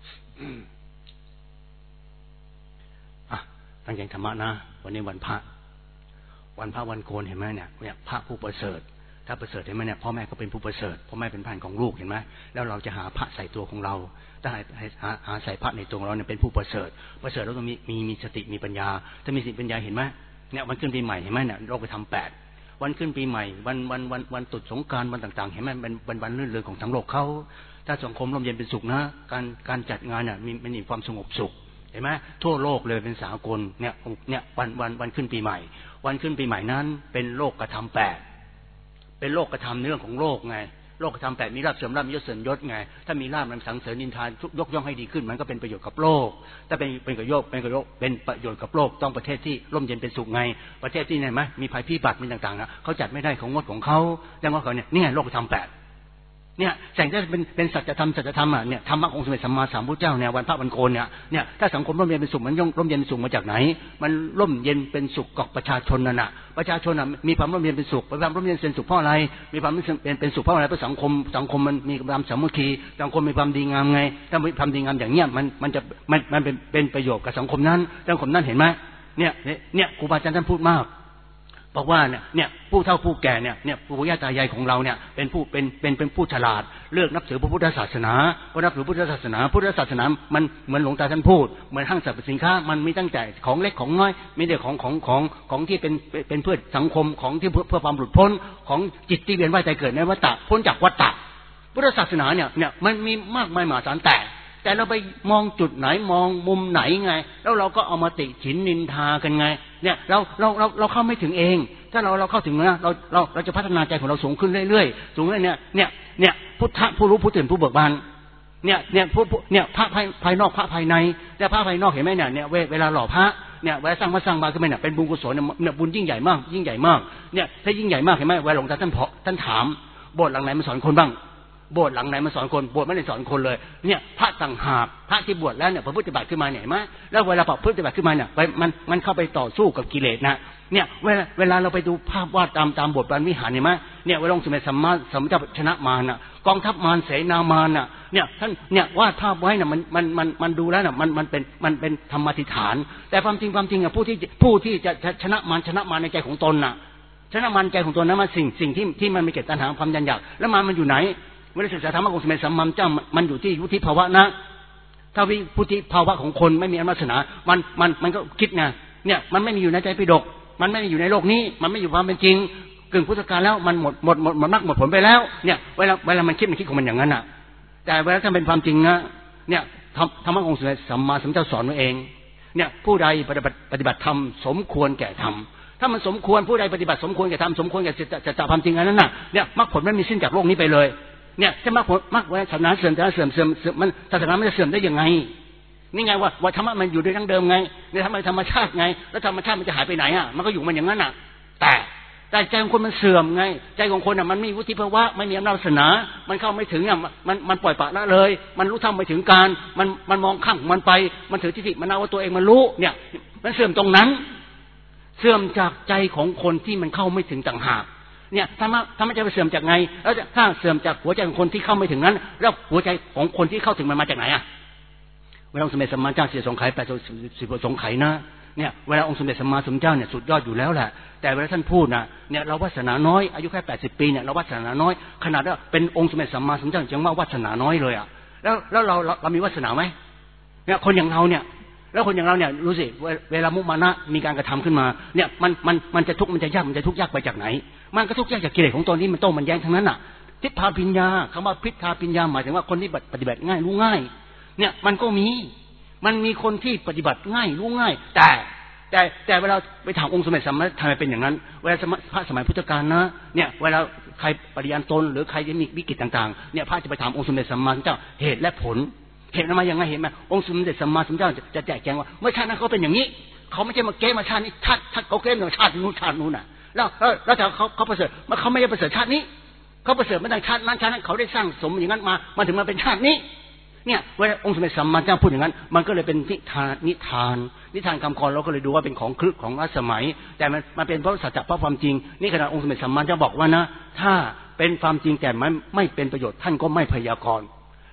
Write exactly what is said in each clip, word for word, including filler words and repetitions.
อ่ะตั้งใจธรรมะนะวันนี้วันพระวันพระวันโกนเห็นไหมเนี่ยเนี่ยพระผู้ประเสริฐถ้าประเสริฐเห็นไหมเนี่ยพ่อแม่ก็เป็นผู้ประเสริฐพ่อแม่เป็นพันของลูกเห็นไหมแล้วเราจะหาพระใส่ตัวของเราถ้าหาหาใส่พระในตัวของเราเนี่ยเป็นผู้ประเสริฐประเสริฐแล้วต้องมีมีมีสติมีปัญญาถ้ามีสติปัญญาเห็นไหมเนี่ยวันขึ้นปีใหม่เห็นไหมเนี่ยโลกไปทำแปดวันขึ้นปีใหม่วันวันวันวันตรุษสงกรานต์วันต่างๆเห็นไหมเป็นวันวันลื่นเริงของทั้งโลกเขาถ้าสังคมร่มเย็นเป็นสุขนะการการจัดงานเนี่ยมีมันมีความสงบสุขเห็นไหมทั่วโลกเลยเป็นสากลเนี่ยเนี่ยวันวันวันขึ้นปีใหม่วันขึ้นปีใหม่นั้นเป็นโลกกระทำแปดเป็นโลกกระทำเรื่องของโลกไงโลกกระทำแปดมีลาภเสริมลาภมียศเสริมยศไงถ้ามีลาภมันสังเสริญนินทานยกย่องให้ดีขึ้นมันก็เป็นประโยชน์กับโลกถ้าเป็นเป็นประโยชน์เป็นประโยชน์เป็นประโยชน์กับโลกต้องประเทศที่ร่มเย็นเป็นสุขไงประเทศที่ไหนไหมมีภัยพิบัติมีต่างๆนะเขาจัดไม่ได้ของงดของเขาดังนั้นเขาเนี่ยนี่ไงโลกกระทำแปดเนี่ยแสงจะเป็นเป็นสัจธรรมสัจธรรมอ่ะเนี่ยธรรมะองค์สมเด็จสัมมาสัมพุทธเจ้าเนี่ยวันพระวันโกนเนี่ยเนี่ยถ้าสังคมร่มเย็นเป็นสุขมันย่อมร่มเย็นเป็นสุขมาจากไหนมันร่มเย็นเป็นสุขกับประชาชนนั่นน่ะประชาชนน่ะมีความร่มเย็นเป็นสุขความร่มเย็นเป็นสุขเพราะอะไรมีความเป็นเป็นสุขเพราะอะไรเพราะสังคมสังคมมันมีความสามัคคีสังคมมีความดีงามไงถ้ามีความดีงามอย่างเนี้ยมันมันจะมันมันเป็นเป็นประโยชน์กับสังคมนั้นสังคมนั้นเห็นไหมเนี่ยเนี่ยครูบาอาจารย์ท่านพูดมากบอกว่าเนี่ยเนี่ยผู้เฒ่าผู้แก่เนี่ยเนี่ยปู่ย่าตายายของเราเนี่ยเป็นผู้เป็นเป็นเป็นผู้ฉลาดเลือกนับถือพระพุทธศาสนาเพราะนับถือพุทธศาสนาพุทธศาสนามันเหมือนหลวงตาท่านพูดเหมือนห้างสรรพสินค้ามันมีตั้งแต่ของเล็กของน้อยไม่ได้ของของของของที่เป็นเป็นเพื่อสังคมของที่เพื่อเพื่อความหลุดพ้นของจิตที่เวียนว่ายตายเกิดในวัฏฏะพ้นจากวัฏฏะพุทธศาสนาเนี่ยเนี่ยมันมีมากมายมหาศาลแต่แต่เราไปมองจุดไหนมองมุมไหนไงแล้วเราก็เอามาติฉินนินทากันไงเนี่ยเราเราเราเราเข้าไม่ถึงเองถ้าเราเราเข้าถึงนะเราเราเราจะพัฒนาใจของเราสูงขึ้นเรื่อยๆสูงเรื่อยเนี่ยเนี่ยเนี่ยพุทธะผู้รู้ผู้ตื่นผู้เบิกบานเนี่ยเนี่ยผู้เนี่ยพระภายภายนอกพระภายในแต่พระภายนอกเห็นไหมเนี่ยเนี่ยเวลาหล่อพระเนี่ยเวลาสร้างมาสร้างมาขึ้นมาเนี่ยเป็นบุญกุศลเนี่ยบุญยิ่งใหญ่มากยิ่งใหญ่มากเนี่ยถ้ายิ่งใหญ่มากเห็นไหมเวลาหลวงตาท่านเพาะท่านถามโบสถ์หลังไหนมาสอนคนบ้างโบสถ์หลังไหนมาสอนคนโบสถ์ไม่ได้สอนคนเลยเนี่ยพระต่างหากพระที่บวชแล้วเนี่ยพระพุทธบัติขึ้นมาเนี่ยไหมแล้วเวลาพระพุทธบัติขึ้นมาเนี่ยมันมันเข้าไปต่อสู้กับกิเลสนะเนี่ยเวลาเวลาเราไปดูภาพวาดตามตามบทบาทวิหารเห็นไหมเนี่ยเวลาองค์สมเด็จสัมมาสัมพุทธเจ้าชนะมารน่ะกองทัพมารเสนามารน่ะเนี่ยท่านเนี่ยวาดภาพไว้น่ะมันมันมันมันดูแล้วน่ะมันมันเป็นมันเป็นธรรมธิฐานแต่ความจริงความจริงอ่ะผู้ที่ผู้ที่จะชนะมารชนะมารในใจของตนน่ะชนะมารใจของตนนั้นมันสิ่งสิ่งที่ที่มันมีเกิดตัณหาความยันอยากแล้วมารมันอยู่ไหนเวลาศึกษาธรรมะองค์สมเด็จสัมมาสัมพุทธเจ้ามันอยู่ที่วุฒิภาวะนะถ้าวิวุฒิภาวะของคนไม่มีอำนาจศาสนามันมันมันก็คิดไงเนี่ยมันไม่มีอยู่ในใจปิฎกมันไม่มีอยู่ในโลกนี้มันไม่อยู่ความเป็นจริงกึ่งพุทธกาลแล้วมันหมดหมดหมดหมดมรรคหมดผลไปแล้วเนี่ยเวลาเวลามันคิดมันคิดของมันอย่างนั้นอ่ะแต่เวลาถ้าเป็นความจริงนะเนี่ยธรรมะองค์สมเด็จสัมมาสัมพุทธเจ้าสอนไว้เองเนี่ยผู้ใดปฏิบัติปฏิบัติธรรมสมควรแก่ธรรมถ้ามันสมควรผู้ใดปฏิบัติสมควรแก่ธรรมสมควรแก่จะจะความจริงอันนั้นน่ะเนี่ยมรรคผลไม่มีสิ้นจากโลกนี้ไปเลยเนี่ยจะมรรคผลมรรคศาสนาเสื่อมศาสนาเสื่อมเสื่อมเสื่อมมันศาสนาไม่จะเสื่อมได้ยังไงนี่ไงว่าว่าธรรมะมันอยู่ด้วยทั้งเดิมไงเนี่ยธรรมะธรรมชาติไงแล้วธรรมชาติมันจะหายไปไหนอ่ะมันก็อยู่มันอย่างนั้นอ่ะแต่แต่ใจของคนมันเสื่อมไงใจของคนอ่ะมันไม่วุฒิภาวะไม่มีอำนาจศาสนามันเข้าไม่ถึงอ่ะมันมันปล่อยปละละเลยมันรู้เท่าไม่ถึงการมันมันมองข้างมันไปมันถือทิฏฐิมันเอาว่าตัวเองมันรู้เนี่ยมันเสื่อมตรงนั้นเสื่อมจากใจของคนที่มันเข้าไม่ถึงต่างหากเนี่ยธรรมะธรรมะจะไปเสื่อมจากไงแล้วถ้าเสื่อมจากหัวใจของคนที่เข้าไม่ถึงนั้นแล้วหัวใจของคนที่เข้าถึงมันมาจากไหนอ่ะเวลาองค์สมเด็จสัมมาสัมพุทธเจ้าเสียสงไขยแปดสิบสงไขยนะเนี่ยเวลาองค์สมเด็จสัมมาสัมพุทธเจ้าเนี่ยสุดยอดอยู่แล้วแหละแต่เวลาท่านพูดนะเนี่ยเราวาสนาน้อยอายุแค่แปดสิบปีเนี่ยเราวาสนาน้อยขนาดว่าเป็นองค์สมเด็จสัมมาสัมพุทธเจ้ายังว่าวาสนาน้อยเลยอ่ะแล้วแล้วเราเรามีวาสนาไหมเนี่ยคนอย่างเราเนี่ยแล้วคนอย่างเราเนี่ยรู้สิเวลามุมานะมีการกระทำขึ้นมาเนี่ยมันมันมันจะทุกข์มันจะยากมันจะทุกข์ยากไปจากไหนมันก็ทุกข์ยากจากกิเลสของตนที่มันโต้มันแย้งทั้งนั้นน่ะทิฏฐาปิญญาคำว่าพิฏฐาปิญญาหมายถึงว่าคนที่ปฏิบัติง่ายรู้ง่ายเนี่ยมันก็มีมันมีคนที่ปฏิบัติง่ายรู้ง่ายแต่แต่แต่เวลาไปถามองค์สมเด็จสัมมาทำไมเป็นอย่างนั้นเวลาพระสมัยพุทธกาลนะเนี่ยเวลาใครปฏิญาณตนหรือใครจะมีวิกฤตต่างๆเนี่ยพระจะไปถามองค์สมเด็จสัมมาสัมพุทธเจ้าเหตุและผลเหตุมาอย่างไรเห็นไหมองค์สมเด็จสัมมาสัมพุทธเจ้าจะแจกแจงว่าเมื่อชาตินั้นเขาเป็นอย่างนี้เขาไม่ใช่มาเก้มาชาตินี้ชาติชาติเขาเก้มาชาตินู้นชาตินู้นน่ะแล้วแล้วแต่เขาเขาประเสริฐมันเขาไม่ได้ประเสริฐชาตินี้เขาประเสริฐมาตั้งชาตินั้นชาตินั้นเขาได้สร้างสมอย่างนั้นมามาถึงมาเป็นชาตินี้เนี่ยเวลาองค์สมเด็จสัมมาสัมพุทธเจ้าพูดอย่างนั้นมันก็เลยเป็นนิทานนิทานนิทานคำกรเราก็เลยดูว่าเป็นของคลึกของรัชสมัยแต่มันมันเป็นเพราะสัจจะเพราะความจริงนี่ขณะองค์สมเด็จสัมมาสัมพุทธเจ้าบอกว่านะถ้าเป็นความจริงแต่มันไม่เป็นประโยชน์ท่านก็ไม่พยากรณ์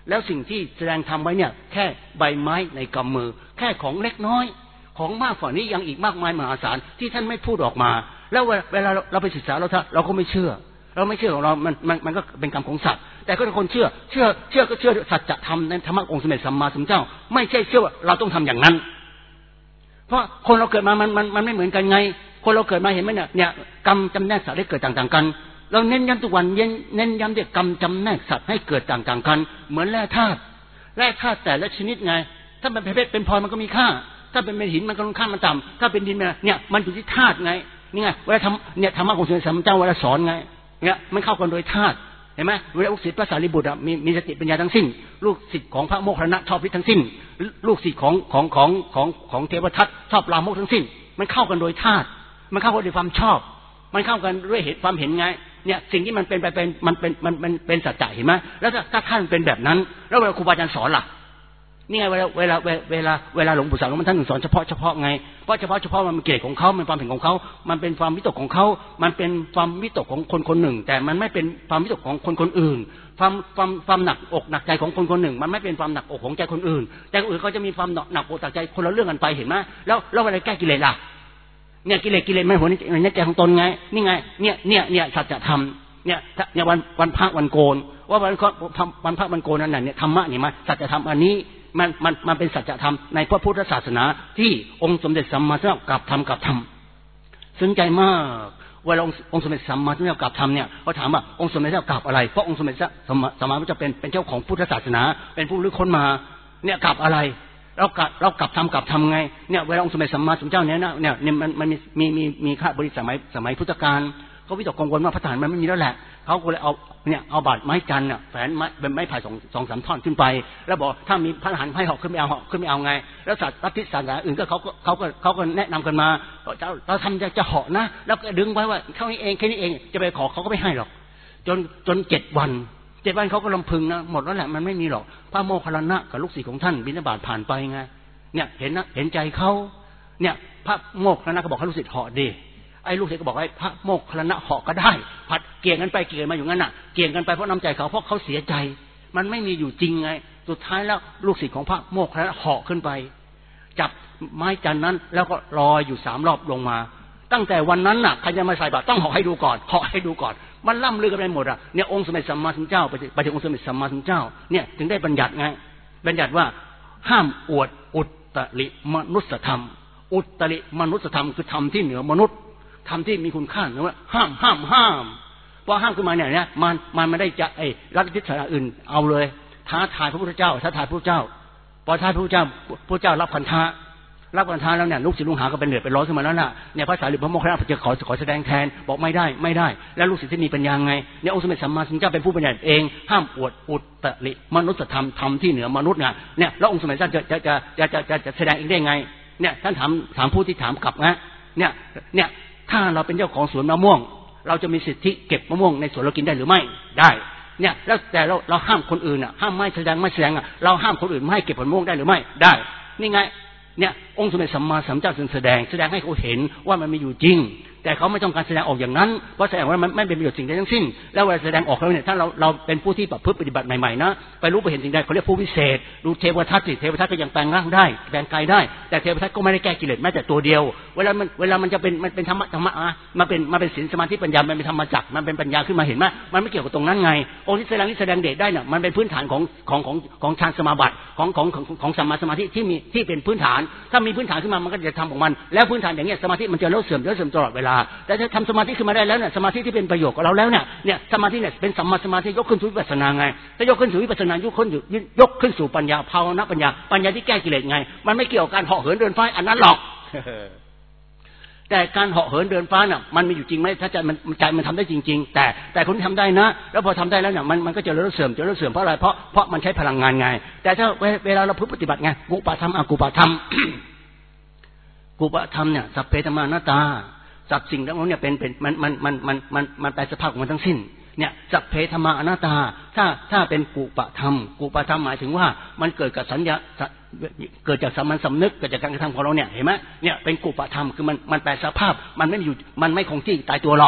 แล้วสิ่งที่แสดงทำไว้เนี่ยแค่ใบไม้ในกำมือแค่ของเล็กน้อยของมากกว่านี้ยังอีกมากมายมหาศาลที่ท่านไม่พูดออกมาแล้วเวลาเราไปศึกษาเราเราก็ไม่เชื่อเราไม่เชื่อของเรามันมันมันก็เป็นกรรมของสัตว์แต่ก็คนเชื่อเชื่อเชื่อก็เชื่อสัจธรรมในธรรมะองค์สมเด็จสัมมาสัมพุทธเจ้าไม่ใช่เชื่อว่าเราต้องทำอย่างนั้นเพราะคนเราเกิดมามันมันมันไม่เหมือนกันไงคนเราเกิดมาเห็นไหมเนี่ยเนี่ยกรรมจำแนกสัตว์ได้เกิดต่างๆกันเราเน้นย้ำทุกวันเน้นย้ำเรื่องกรรมจำแนกสัตว์ให้เกิดต่างๆกันเหมือนแร่ธาตุแร่ธาตุแต่ละชนิดไงถ้าเป็นเพชรเป็นพลอยมันก็มีค่าถ้าเป็นหินมันก็ค่ามันต่ำถ้าเป็นดินเนี่ยมันอยู่ที่ธาตุไงนี่ไงเวลาทำเนี่ยธรรมะของสมเด็จสัมมาสัมพุทธเจ้าเวลาสอนไงเนี่ยมันเข้ากันโดยธาตุเห็นไหมเวลาลูกศิษย์พระสารีบุตรมีมีสติปัญญาทั้งสิ้นลูกศิษย์ของพระโมคคัลลานะชอบฤทธิ์ทั้งสิ้นลูกศิษย์ของของของของของเทวทัตชอบลามกทั้งสิ้นมันเข้ากันโดยธาตุมันเข้ากันด้วยความชอบมันเข้ากันด้วยเหตุความเห็นไงเนี่ยสิ่งที่มันเป็นไปเป็นมันเป็นมันมันเป็นสัจจะเห็นไหมแล้วถ้าท่านเป็นแบบนั้นแล้วเวลาครูบาอาจารย์สอนล่ะนี่ไงเวลาเวลาเวลาเวลาหลวงปู่สั่งมันท่านสอนเฉพาะเฉพาะไงเพราะเฉพาะเฉพาะมันเป็นเกณฑ์ของเขามันความเห็นของเขามันเป็นความวิตกของเขามันเป็นความวิตกของคนคนหนึ่งแต่มันไม่เป็นความวิตกของคนคนอื่นความความความหนักอกหนักใจของคนคนหนึ่งมันไม่เป็นความหนักอกของใจคนอื่นใจคนอื่นเขาจะมีความหนักอกหนักใจคนละเรื่องกันไปเห็นไหมแล้วแล้วเวลาแก้กิเลสล่ะเนี่ยกิเลสกิเลสไม่หัวในใจของตนไงนี่ไงเนี่ยเนี่ยเนี่ยสัจธรรมเนี่ยเนี่ยวันวันพระวันโกนว่าวันวันพระวันโกนนั่นน่ะเนี่ยธรรมะนี่มาสัจธรรมอันนี้มันมันมันเป็นสัจธรรมในพระพุทธศาสนาที่องค์สมเด็จสัมมาสัมพุทธเจ้ากลับทำกลับทำซึ้งใจมากเวลาองค์สมเด็จสัมมาสัมพุทธเจ้ากลับทำเนี่ยเขาถามว่าองค์สมเด็จเจ้ากลับอะไรเพราะองค์สมเด็จสัมมาสัมพุทธเจ้าเป็นเป็นเจ้าของพุทธศาสนาเป็นผู้ลึกค้นมาเนี่ยกลับอะไรเรากลับเรากลับทำกลับทำไงเนี่ยเวลาองค์สมเด็จสัมมาสัมพุทธเจ้าเนี่ยนะเนี่ยเนี่ยมันมันมีมีมีมีข้าบริษัทสมัยสมัยพุทธกาลเขาวิตกกังวลว่าพระฐานมันไม่มีแล้วแหละเขาก็เลยเอาเนี่ยเอาบาดไม้จันเนี่ยแฝนไม้เป็นไม้ไผ่สองสองสามท่อนขึ้นไปแล้วบอกถ้ามีพระทหารให้เหาะขึ้นไม่เอาเหาะขึ้นไม่เอาไงแล้วสัตว์ลัทธิศาสนาอื่นก็เขาก็เขาก็เขาก็แนะนำกันมาเราทำจะจะเหาะนะแล้วก็ดึงไว้ว่าเท่านี้เองแค่นี้เองจะไปขอเขาก็ไม่ให้หรอกจนจนเจ็ดวันเจ็ดวันเขาก็ลำพึงนะหมดแล้วแหละมันไม่มีหรอกพระโมคคัลลานะกับลูกศิษย์ของท่านบิณฑบาตผ่านไปไงเนี่ยเห็นนะเห็นใจเขาเนี่ยพระโมคคัลลานะก็บอกให้ลูกศิษย์เหาะดิไอ้ลูกศิษย์ก็บอกให้พระโมคคัลลานะเหาะก็ได้ผัดเกี่ยงกันไปเกี่ยงมาอยู่งั้นน่ะเกี่ยงกันไปเพราะน้ำใจเขาเพราะเขาเสียใจมันไม่มีอยู่จริงไงสุดท้ายแล้วลูกศิษย์ของพระโมคคัลลานะเหาะขึ้นไปจับไม้จันนั้นแล้วก็ลอยอยู่สามรอบลงมาตั้งแต่วันนั้นน่ะใครจะมาใส่บาตรต้องเหาะให้ดูก่อนเหาะให้ดูก่อนมันล่ำลือกันไปหมดอ่ะเนี่ยองค์สมเด็จสัมมาสัมพุทธเจ้าไปถึงองค์สมเด็จสัมมาสัมพุทธเจ้าเนี่ยถึงได้บัญญัติไงบัญญัติว่าห้ามอวดอุตริมนุสธรรมอุตริมนุสธรรมคือธรรมที่เหนือมนุษย์ทำที่มีคุณค่านะว่าห้ามห้ามห้ามพอห้ามขึ้นมาเนี่ยเนี่ยมันมันไม่ได้จะไอ้รัฐทิศสาอื่นเอาเลยท้าทายพระพุทธเจ้าท้าทายพระพุทธเจ้าพอท้าพระพุทธเจ้าพระเจ้ารับคันท้ารับคันท้าแล้วเนี่ยลูกศิษย์ลูกหาก็เป็นเดือดเป็นร้อนขึ้นมาแล้วน่ะเนี่ยพระสารีบุตรพระโมคคัลลานะจะขอขอแสดงแทนบอกไม่ได้ไม่ได้แล้วลูกศิษย์ที่มีปัญญาไงเนี่ยองค์สมเด็จสัมมาสัมพุทธเจ้าเป็นผู้บัญญัติเองห้ามอวดอุตริมนุสธรรมธรรมที่เหนือมนุษย์ไงเนี่ยแล้วองค์สมเด็จเจ้าจะจะจะจะจะจะแสดงเองได้ไงเนี่ยท่านถามถามผู้ที่ถามกลับนะเนี่ยเนี่ยถ้าเราเป็นเจ้าของสวนมะม่วงเราจะมีสิทธิเก็บมะม่วงในสวนเรากินได้หรือไม่ได้เนี่ยแล้วแต่เราเราห้ามคนอื่นอ่ะห้ามไม่แสดงไม่แสดงอ่ะเราห้ามคนอื่นไม่ให้เก็บผลมะม่วงได้หรือไม่ได้นี่ไงเนี่ยองค์สมเด็จสัมมาสัมพุทธเจ้าจึงแสดงแสดงให้เขาเห็นว่ามันมีอยู่จริงแต่เขาไม่ต้องการแสดงออกอย่างนั้นเพราะแสดงว่ามันไม่เป็นประโยชน์สิ่งใดทั้งสิ้นแล้วเวลาแสดงออกแล้วเนี่ยถ้าเราเราเป็นผู้ที่ประพฤติปฏิบัติใหม่ๆนะไปรู้ไปเห็นสิ่งใดเขาเรียกผู้วิเศษดูเทวทัตสิเทวทัตก็ยังแปลงร่างได้แปลงกายได้แต่เทวทัตก็ไม่ได้แก้กิเลสแม้แต่ตัวเดียวเวลามันเวลามันจะเป็นมันเป็นธรรมะธรรมะอ่ะมันเป็นมันเป็นศีลสมาธิปัญญามันเป็นธรรมจักรมันเป็นปัญญาขึ้นมาเห็นไหมมันไม่เกี่ยวกับตรงนั้นไงองค์ที่แสดงที่แสดงเดชได้เนี่ยมันเป็นพื้นฐานของของของของฌานสมาบัติของของของของสัมมาสมาธิที่มีที่เป็นพื้นฐานถ้ามีพื้นฐานขึ้นมามันก็จะทำของมันแล้วพื้นฐานอย่างเงี้ยสมาธิมันจะเลิกเสื่อมเลิกเสื่อมตลอดเวลาแต่ถ้าทำสมาธิขึ้นมาได้แล้วเนี่ยสมาธิที่เป็นประโยชน์กับเราแล้วเนี่ยเนี่ยสมาธิเนี่ยเป็นสัมมาสมาธิยกขึ้นสู่วิปัสสนาไงถ้ายกขึ้นสู่วิปัสสนายกขึ้นยกขึ้นสู่ปัญญาภาวนาปัญญาปัญญาที่แก้กิเลสไงมันไม่เกี่ยวกับการเหาะเหินเดินฟ้าอันนั้นหรอก แต่การเหาะเหินเดินฟ้าน่ะมันมีอยู่จริงไหมถ้าใจมันใจมันทำได้จริงๆแต่แต่คนที่ทำได้นะแล้วพอทำได้แล้วเนี่ยมันมันก็จะเริ่มเสื่อมจะเริ่มเสื่อมเพราะอะไรเพราะเพราะมันใช้พลังงานไงแต่ถ้าเวลาเราปฏิบัติไงกุปะธรรมอกุปะธรรม กุปะธรรมเนี่ยสัพเพธรรมานัตตาสัพสิ่งทั้งหมดเนี่ยเป็นเป็นมันมันมันมันมันมันแปลสภาพของมันทั้งสิ้นเนี่ยสัพเพธรรมาอนัตตาถ้าถ้าเป็นกุปะธรรมกุปะธรรมหมายถึงว่ามันเกิดกับสัญญาเกิดจากสามัญสำนึกเกิดจากการกระทำของเราเนี่ยเห็นไหมเนี่ยเป็นกุปะธรรมคือมันมันแปลสภาพมันไม่อยู่มันไม่คงที่ตายตัวหรอก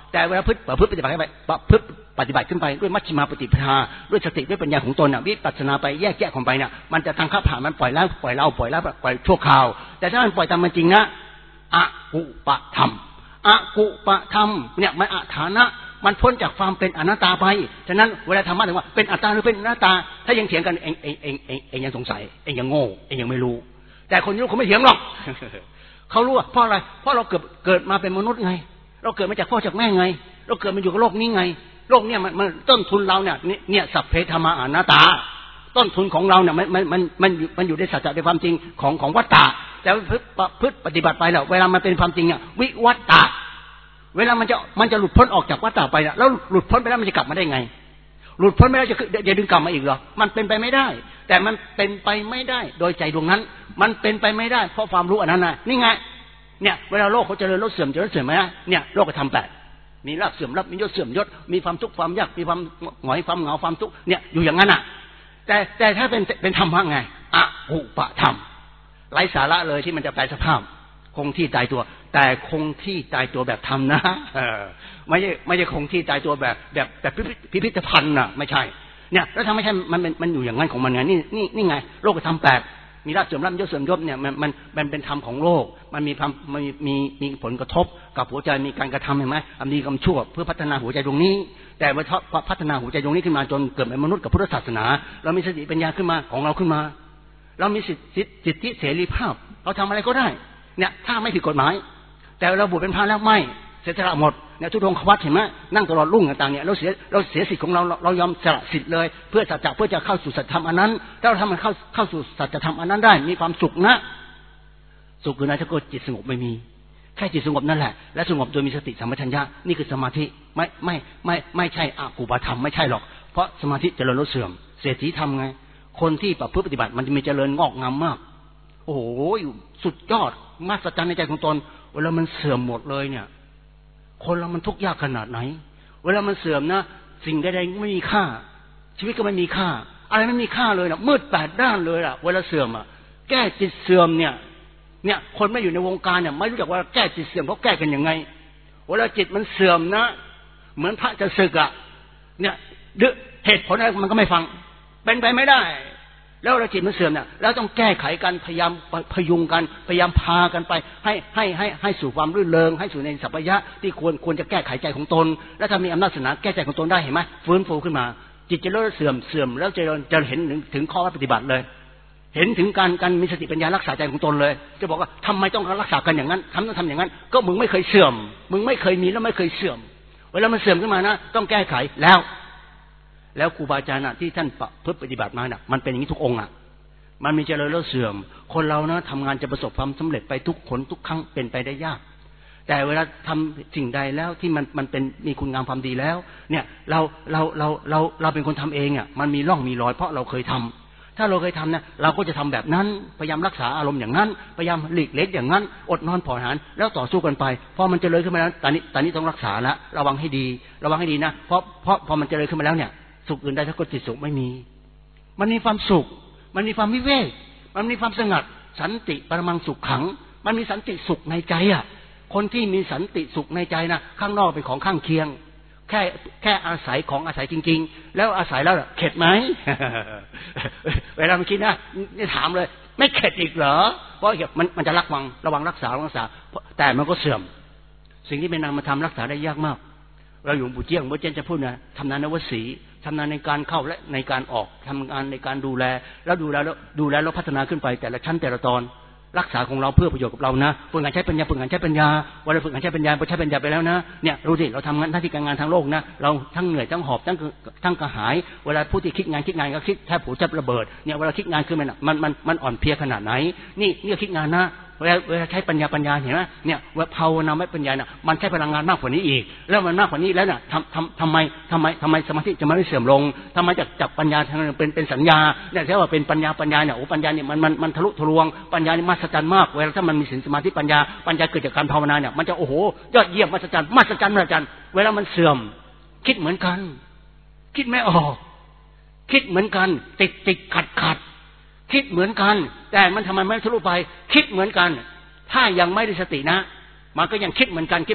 แต่เวลาพึ่งพึ่งปฏิบัติไปพึ่งปฏิบัติขึ้นไปด้วยมัชฌิมาปฏิปทาด้วยสติด้วยปัญญาของตนน่ะวิปัสสนาไปแยกแยะของไปเนี่ยมันจะทางข้าผ่านมันปล่อยแล้วปล่อยเราปล่อยแล้วปล่อยชั่วคราวแต่ถ้ามันปล่อยตามมันจริงนะอกุปธรรมอกุปธรรมเนี่ยมันอัฏฐานะมันพ้นจากความเป็นอนัตตาไปฉะนั้นเวลาธรรมะถึงว่าเป็นอัตตาหรือเป็นอนัตตาถ้ายังเถียงกันเองเองเองเองเองยังสงสัยเองยังโง่เองยังไม่รู้แต่คนรู้เขาไม่เถียงหรอกเขารู้ว่าเพราะอะไรเพราะเราเกิดเกิดมาเป็นมนุษย์ไงเราเกิดมาจากพ่อจากแม่ไงเราเกิดมาอยู่กับโลกนี้ไงโลกเนี่ยมันมันต้นทุนเราเนี่ยเนี่ยสัพเพธรรมาอนัตตาต้นทุนของเราเนี่ยมันมันมันมันมันอยู่ในสัจจะในความจริงของของวัฏฏะแต่พฤติปฏิบัติไปแล้วเวลามันเป็นความจริงเนี่ยวิวัฏฏะเวลามันจะมันจะหลุดพ้นออกจากวัฏฏะไปแล้วหลุดพ้นไปแล้วมันจะกลับมาได้ไงหลุดพ้นไปแล้วจะจะดึงกลับมาอีกเหรอมันเป็นไปไม่ได้แต่มันเป็นไปไม่ได้โดยใจดวงนั้นมันเป็นไปไม่ได้เพราะความรู้อันนั้นน่ะนี่ไงเนี่ยเวลาโลกเขาเจริญโลกเสื่อมเจริญเสื่อมไหมนะเนี่ยโลกธรรมแปดมีลาภเสื่อมลาภมียศเสื่อมยศมีความทุกข์ความยากมีความหงอยความเหงาความทุกข์เนี่ยอยู่อย่างนั้นน่ะแต่แต่ถ้าเป็นเป็นธรรมะไงอกุปธรรมไร้สาระเลยที่มันจะแปลสภาพคงที่ตายตัวแต่คงที่ตายตัวแบบธรรมนะเออไม่ใช่ไม่ใช่คงที่ตายตัวแบบแบบแบบพิพิธภัณฑ์น่ะไม่ใช่เนี่ยแล้วทำไม่ใช่มันเป็นมันอยู่อย่างนั้นของมันไงนี่นี่นี่ไงโลกธรรมแปดมีลาภเสื่อมลาภยศเสื่อมยศเนี่ยมันมันมันเป็นธรรมของโลกมันมีความมันมีมีผลกระทบกับหัวใจมีการกระทำเห็นไหมอันนี้กำชั่วเพื่อพัฒนาหัวใจตรงนี้แต่เมื่อพัฒนาหัวใจตรงนี้ขึ้นมาจนเกิดเป็นมนุษย์กับพุทธศาสนาเรามีสติปัญญาขึ้นมาของเราขึ้นมาเรามีสิทธิสิทธิเสรีภาพเราทำอะไรก็ได้เนี่ยถ้าไม่ผิดกฎหมายแต่เราบวชเป็นพระแล้วไม่เสียสละหมดเนี่ยทุดงควัตเห็นไหมนั่งตลอดรุ่งต่างๆเนี่ยเราเสียเราเสียสิทธิ์ของเราเรายอมสละสิทธิ์เลยเพื่อสัจจะเพื่อจะเข้าสู่สัจธรรมอันนั้นถ้าเราทำมันเข้าเข้าสู่สัจธรรมอันนั้นได้มีความสุขนะสุขคือนะถ้าเกิดจิตสงบไม่มีแค่จิตสงบนั่นแหละและสงบโดยมีสติสัมปชัญญะนี่คือสมาธิไม่ไม่ไม่ไม่ใช่อกุปธรรมไม่ใช่หรอกเพราะสมาธิเจริญลดเสื่อมเศรษฐีทำไงคนที่ประพฤติปฏิบัติมันจะมีเจริญงอกงามมากโอ้โหสุดยอดมหัศจรรย์ในใจของตนเวลามันเสื่อมหมดเลยเนี่ยคนเรามันทุกข์ยากขนาดไหนเวลามันเสื่อมนะสิ่งใดๆไม่มีค่าชีวิตก็ไม่มีค่าอะไรไม่มีค่าเลยนะมืดแปดด้านเลยล่ะเวลาเสื่อมอ่ะแก้จิตเสื่อมเนี่ยเนี่ยคนไม่อยู่ในวงการเนี่ยไม่รู้จักว่าแก้จิตเสื่อมเขาแก้กันยังไงเวลาจิตมันเสื่อมนะเหมือนพระจะสึกอ่ะเนี่ยเหตุผลอะไรมันก็ไม่ฟังเป็นไปไม่ได้แล้วเราจิตมันเสื่อมเนี่ยแล้วต้องแก้ไขกันพยายามพยุงกันพยายามพากันไปให้ให้ให้ให้สู่ความรื่นเริงให้สู่ในสัพพยะที่ควรควรจะแก้ไขใจของตนแล้วถ้ามีอำนาจศาสนาแก้ใจของตนได้เห็นไหมฟื้นฟูขึ้นมาจิตจะเริ่มเสื่อมเสื่อมแล้วจะจะเห็นถึงถึงข้อปฏิบัติเลยเห็นถึงการการมีสติปัญญารักษาใจของตนเลยจะบอกว่าทำไมต้องรักษากันอย่างนั้นทำต้องทำอย่างนั้นก็มึงไม่เคยเสื่อมมึงไม่เคยมีแล้วไม่เคยเสื่อมเวลามันเสื่อมขึ้นมานะต้องแก้ไขแล้วแล้วครูบาอาจารย์ที่ท่านเพื่อปฏิบัติมาเนี่ยมันเป็นอย่างนี้ทุกองค์อ่ะมันมีเจริญแล้วเสื่อมคนเรานะทำงานจะประสบความสำเร็จไปทุกคนทุกครั้งเป็นไปได้ยากแต่เวลาทำสิ่งใดแล้วที่มันมันเป็นมีคุณงามความดีแล้วเนี่ยเราเราเราเราเราเป็นคนทำเองอ่ะมันมีร่องมีรอยเพราะเราเคยทำถ้าเราเคยทำเนี่ยเราก็จะทำแบบนั้นพยายามรักษาอารมณ์อย่างนั้นพยายามหลีกเล่นอย่างนั้นอดนอนผ่อนอาหารแล้วต่อสู้กันไปพอมันเจริญขึ้นมาแล้วตอนนี้ตอนนี้ต้องรักษาละระวังให้ดีระวังให้ดีนะเพราะเพราะพอมันเจริญขึ้นมาแล้วเนี่ยสุขอื่นใดถ้าก็จิตสุขไม่มีมันมีความสุขมันมีความวิเวกมันมีความสงัดสันติปรมังสุขขังมันมีสันติสุขในใจอ่ะคนที่มีสันติสุขในใจนะข้างนอกเป็นของข้างเคียงแค่แค่อาศัยของอาศัยจริงๆแล้วอาศัยแล้วเข็ดไหม เวลามันคิดนะนี่ถามเลยไม่เข็ดอีกเหรอเพราะมันมันจะรักวังระวังรักษารักษาแต่มันก็เสื่อมสิ่งที่เป็นนามธรรมรักษาได้ยากมากเราอยู่บุญเจียงบุญเจียงจะพูดนะทำนานวสีทำงานในการเข้าและในการออกทำงานในการดูแลแล้วดูแลแล้วดูแลแล้วพัฒนาขึ้นไปแต่ละชั้นแต่ละตอนรักษาของเราเพื่อประโยชน์กับเรานะฝึกงานใช้ปัญญาฝึกงานใช้ปัญญาวันเราฝึกงานใช้ปัญญาพอใช้ปัญญาไปแล้วนะเนี่ยรู้สิเราทำงานหน้าที่การงานทางโลกนะเราทั้งเหนื่อยทั้งหอบทั้งทั้งกระหายเวลาผู้ที่คิดงานคิดงานก็คิดแทบหัวแทบระเบิดเนี่ยเวลาคิดงานขึ้นมันมันมันมันอ่อนเพลียขนาดไหนนี่นี่คิดงานนะเวลาเวลาใช้ปัญญาปัญญาเห็นไหมเนี่ยว่าภาวนาไม่ปัญญาน่ะมันใช้พลังงานมากกว่านี้อีกแล้วมันมากกว่านี้แล้วน่ะทำทำทำไมทำไมทำไมสมาธิจะไม่เสื่อมลงทำไมจากจับปัญญาเป็นเป็นสัญญาเนี่ยแค่ว่าเป็นปัญญาปัญญาเนี่ยโอ้ปัญญาเนี่ยมันมันมันทะลุทะลวงปัญญานี่มหัศจรรย์มากเวลาถ้ามันมีศีลสมาธิปัญญาปัญญาเกิดจากการภาวนาเนี่ยมันจะโอ้โหยอดเยี่ยมมหัศจรรย์มหัศจรรย์มหัศจรรย์เวลามันเสื่อมคิดเหมือนกันคิดไม่ออกคิดเหมือนกันติดติดขัดขัดคิดเหมือนกันแต่มันทำไมไม่ทะลุไปคิดเหมือนกันถ้ายังไม่ได้สตินะมันก็ยังคิดเหมือนกันคิดมา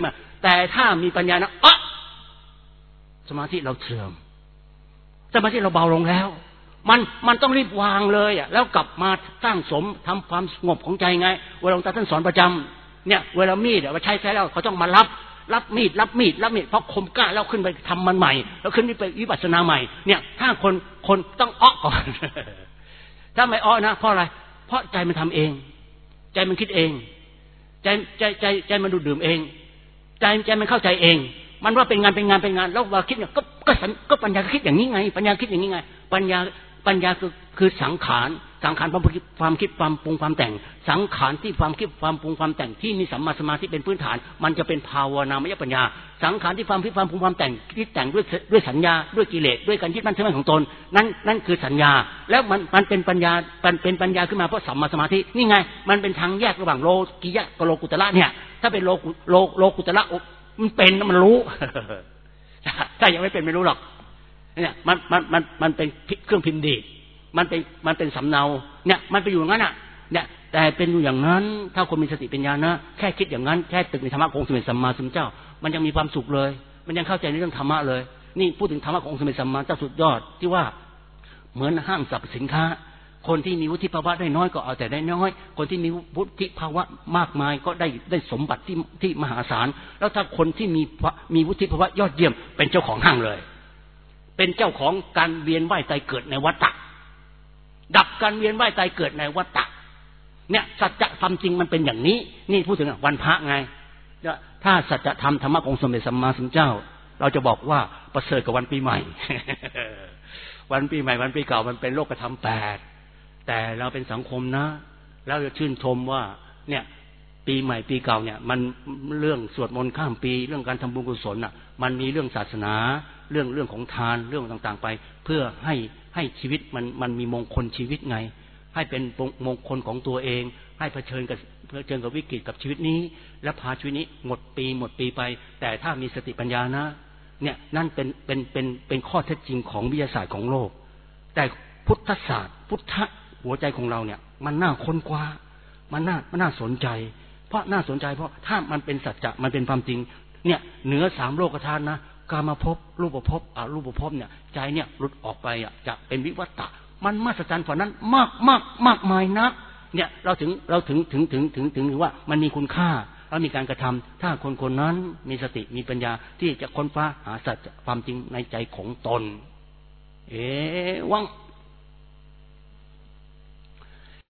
แต่ถ้ามีปัญญานะอ๊ะสมาธิเราเสื่อมสมาธิเราเบาลงแล้วมันมันต้องรีบวางเลยอ่ะแล้วกลับมาสร้างสมทำความสงบของใจไงเวลาหลวงตาท่านสอนประจำเนี่ยเวลามีดว่าใช้ใช้แล้วเขาต้องมารับรับมีดรับมีดรับมีดเพราะคมกล้าแล้วขึ้นไปทำมันใหม่แล้วขึ้นไปวิปัสสนาใหม่เนี่ยถ้าคนคนต้องอ้อก่อน ถ้าไม่อ้อนะเพราะอะไรเพราะใจมันทำเองใจมันคิดเองใจใจใจใจมันดูดื่มเองใจใจมันเข้าใจเองมันว่าเป็นงานเป็นงานเป็นงานแล้วว่าคิดเนี่ยก็ก็ก็ปัญญาคิดอย่างนี้ไงปัญญาคิดอย่างนี้ไงปัญญาปัญญาคือคือสังขารสังขารความคิดความคิดความปรุงความแต่งสังขารที่ความคิดความปรุงความแต่งที่มีสัมมาสมาธิเป็นพื้นฐานมันจะเป็นภาวนามยปัญญาสังขารที่ความคิดความปรุงความแต่งที่แต่งด้วยด้วยสัญญาด้วยกิเลสด้วยการยึดมั่นถือมั่นของตนนั่นนั่นคือสัญญาแล้วมันมันเป็นปัญญาเป็นเป็นปัญญาขึ้นมาเพราะสัมมาสมาธินี่ไงมันเป็นทางแยกระหว่างโลกิยะกับโลกุตระเนี่ยถ้าเป็นโลโลโลกุตระมันเป็นมันรู้ ถ้ายังไม่เป็นไม่รู้หรอกเนี่ยมันมันมันมันเป็นเครื่องพิมพ์ดีมันเป็นมันเป็นสำเนาเนี่ยมันไปอยู่อย่างนั้นอ่ะเนี่ยแต่เป็นอยู่อย่างนั้นถ้าคนมีสติปัญญานะแค่คิดอย่างนั้นแค่ตึกในธรรมะขององค์สมเด็จสัมมาสัมพุทธเจ้ามันยังมีความสุขเลยมันยังเข้าใจในเรื่องธรรมะเลยนี่พูดถึงธรรมะขององค์สมเด็จสัมมาสัมพุทธเจ้าสุดยอดที่ว่าเหมือนห้างสรรพสินค้าคนที่มีวุฒิภาวะได้น้อยก็เอาแต่ได้น้อยคนที่มีวุฒิภาวะมากมายก็ได้ได้สมบัติที่ที่มหาศาลแล้วถ้าคนที่มีมีวุฒิภาวะยอดเยี่ยมเป็นเจ้าของห้างเลยเป็นเจ้าของการเวียนว่ายตายเกิดในวัฏฏะดับการเวียนว่ายตายเกิดในวัฏฏะเนี่ยสัจธรรมจริงมันเป็นอย่างนี้นี่พูดถึงวันพระไงถ้าสัจธรรมธรรมะของสมเด็จสัมมาสัมพุทธเจ้าเราจะบอกว่าประเสริฐกว่าวันปีใหม่ วันปีใหม่วันปีเก่ามันเป็นโลกธรรมแปดแต่เราเป็นสังคมนะแล้วจะชื่นชมว่าเนี่ยปีใหม่ปีเก่าเนี่ยมันเรื่องสวดมนต์ข้ามปีเรื่องการทำบุญกุศลอ่ะมันมีเรื่องศาสนาเรื่องเรื่องของทานเรื่องต่างๆไปเพื่อให้ให้ชีวิตมันมันมีมงคลชีวิตไงให้เป็นมงคลของตัวเองให้เผชิญกับเผชิญกับวิกฤตกับชีวิตนี้และพาชีวิตนี้หมดปีหมดปีไปแต่ถ้ามีสติปัญญานะเนี่ยนั่นเป็นเป็นเป็นเป็นข้อเท็จจริงของวิทยาศาสตร์ของโลกแต่พุทธศาสตร์พุทธหัวใจของเราเนี่ยมันน่าค้นคว้ามันน่ามันน่าสนใจเพราะน่าสนใจเพราะถ้ามันเป็นสัจจะมันเป็นความจริงเนี่ยเหนือสามโลกธาตุนะกามภพรูปภพอรูปภพเนี่ยใจเนี่ยหลุดออกไปอ่ะจะเป็นวิวัตตะมันมหัศจรรย์กว่านั้นมากมากมากมายนักเนี่ยเราถึงเราถึงถึงถึงถึงถึงว่ามันมีคุณค่าแล้วมีการกระทำถ้าคนคนนั้นมีสติมีปัญญาที่จะค้นคว้าหาสัจความจริงในใจของตนเอวัง